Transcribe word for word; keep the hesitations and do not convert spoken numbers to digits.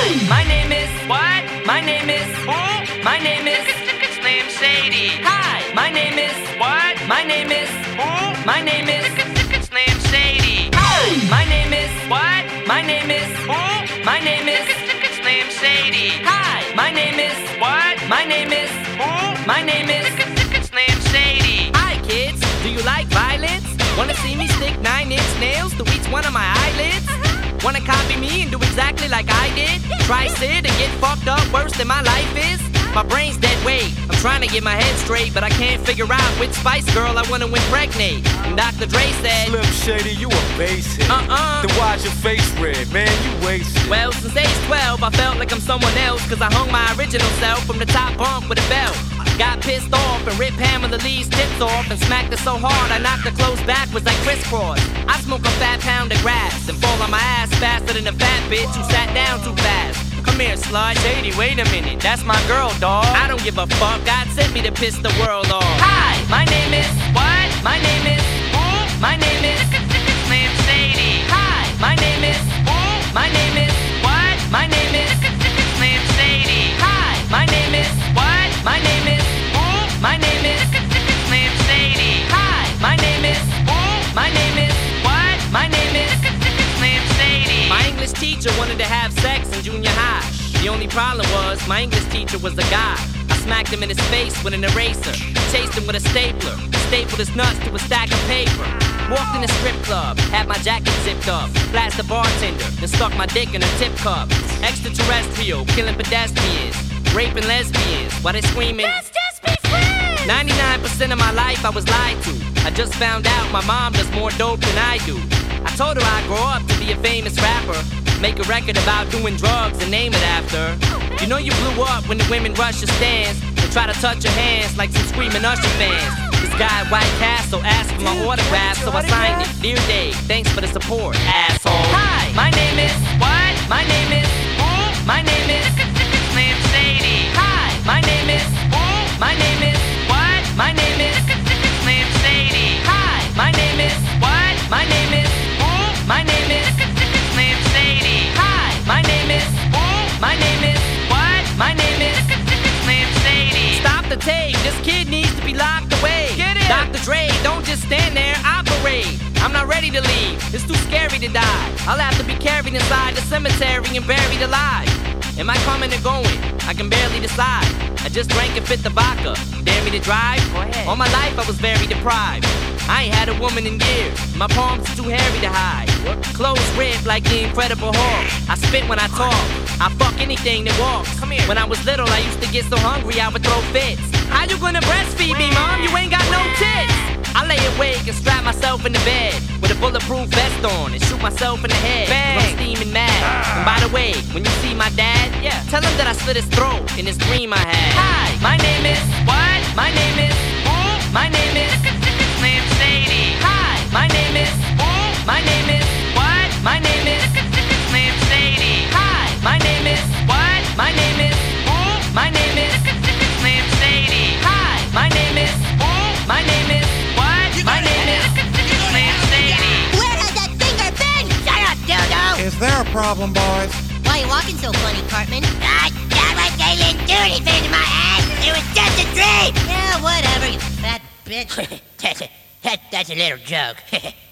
My name is what? My name is who? My name is Slim Shady. Hi. My name is what? My name is who? My name is Slim Shady. Hi. My name is what? My name is who? My name is Slim Shady. Hi. My name is what? My name is who? My name is Slim Shady. Hi kids, do you like violence? Wanna see me stick nine inch nails to each one of my eyelids? Wanna copy me and do exactly like I did? Try sit and get fucked up worse than my life is? My brain's dead weight. I'm trying to get my head straight, but I can't figure out which Spice Girl I wanna impregnate. And Doctor Dre said, Slim Shady, you a basehead. Uh-uh. Then why's your face red, man? You wasted. Well, since age twelve, I felt like I'm someone else, cause I hung my original self from the top bunk with a belt. Got pissed off and ripped Pamela Lee's tits off and smacked her so hard I knocked her clothes backwards like crisscross. I smoke a fat pound of grass and fall on my ass faster than a fat bitch who sat down too fast. Come here, slut. Shady, wait a minute. That's my girl, dawg. I don't give a fuck. God sent me to piss the world off. Hi, my name is what? My name is who? My name is Slim Shady. Hi, my name is who? My name is what? My name is Slim Shady. Hi, my name is what? My name is who? My name is Slim Shady. Hi, my name is who? My name is what? My name is Slim Shady. My English teacher wanted to have sex in junior high. The only problem was my English teacher was a guy. I smacked him in his face with an eraser, chased him with a stapler, stapled his nuts to a stack of paper. Walked in a strip club, had my jacket zipped up, flashed the bartender, then stuck my dick in a tip cup. Extraterrestrial, killing pedestrians, raping lesbians while they screaming, let's just be friends! ninety-nine percent of my life I was lied to. I just found out my mom does more dope than I do. I told her I'd grow up to be a famous rapper, make a record about doing drugs and name it after. You know you blew up when the women rush your stands and try to touch your hands like some screaming Usher fans. This guy at White Castle asked for my autograph, so I signed it. Dear Dave, thanks for the support, asshole. Hi, my name is what? My name is who? My name is Slim Shady. Hi, my name is who? My name is what? My name is Slim Shady. Hi, my name is what? My name is who? My name is Slim Shady. Hi, my name is who? My name is what? My name is Slim Shady. Stop the tape, this kid needs to be locked away. Get it? Doctor Dre, don't just stand there, operate. I'm not ready to leave, it's too scary to die. I'll have to be carried inside the cemetery and buried alive. Am I coming or going? I can barely decide. I just drank and fit the vodka. Dare me to drive? Go ahead. All my life I was very deprived. I ain't had a woman in years. My palms are too hairy to hide. Clothes ripped like the Incredible Hulk. I spit when I talk. I fuck anything that walks. Come here. When I was little, I used to get so hungry I would throw fits. How you gonna breastfeed me, mom? You ain't got no tits. I lay awake and strap myself in the bed with a bulletproof vest on and shoot myself in the head. Bang. I'm steaming mad. And by the way, when you see my dad, yeah, tell him that I slit his throat in this dream I had. Hi, my name is what? My name is who? My name is Slim Shady. Hi, my name is who? My name is what? My name is Slim Shady. Hi, my name is what? My name is who? My name is Slim Shady. Hi, my name is who? My name is what? My name is Slim Shady. Where has that finger been? Shut up, Dodo! Is there a problem, boys? Why are you walking so funny, Cartman? Ah, damn it, they didn't do anything to my ass! It was just a dream! Yeah, whatever, you fat bitch. that's, a, that, that's a little joke.